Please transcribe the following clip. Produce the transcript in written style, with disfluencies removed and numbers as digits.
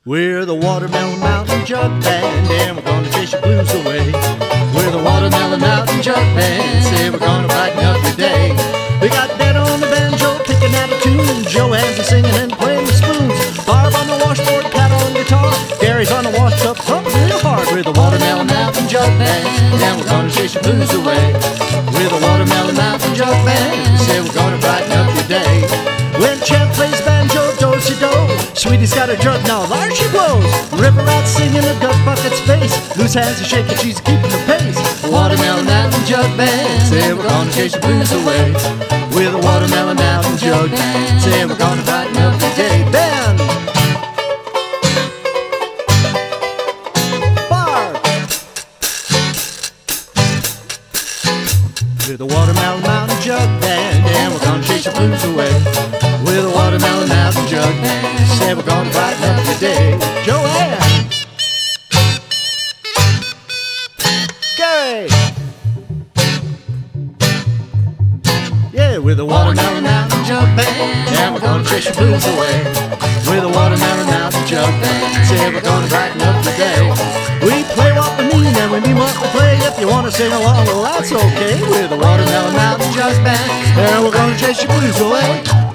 We're the Watermelon Mountain Jug Band, and we're gonna chase your blues away. We're the Watermelon Mountain Jug Band, say we're gonna brighten up your day. We got Dad on the banjo, picking out a tune. Joanne's a singing and playing the spoons. Barb on the washboard, Pat on guitar. Gary's on the wash tub, pumping real hard. We're the Watermelon Mountain Jug Band, and we're gonna chase your blues away. We're the Watermelon Mountain Jug Band, say we're gonna brighten up your day. When Champ plays banjo, do-si-do, Sweetie's got her jug, now large she blows. River Rat singing a gut bucket's face. Loose hands are shaking, she's keeping the pace. Watermelon Mountain Jug Band, say we're gonna chase the blues away. We're the Watermelon Mountain Jug Band, say we're gonna brighten up the day. Band! Barb! We're the Watermelon Mountain Jug Band, and we're gonna chase the blues away. We're the Watermelon Mountain Jug Band, say we're gonna brighten up your day. Joanne! Gary! Yeah, we're the Watermelon Mountain Jug Band, and we're gonna chase your blues away. We're the Watermelon Mountain Jug Band, say we're gonna brighten up the day. We play what we mean and we mean what we play. If you wanna sing along, well that's okay. We're the Watermelon Mountain Jug Band, and we're gonna chase your blues away.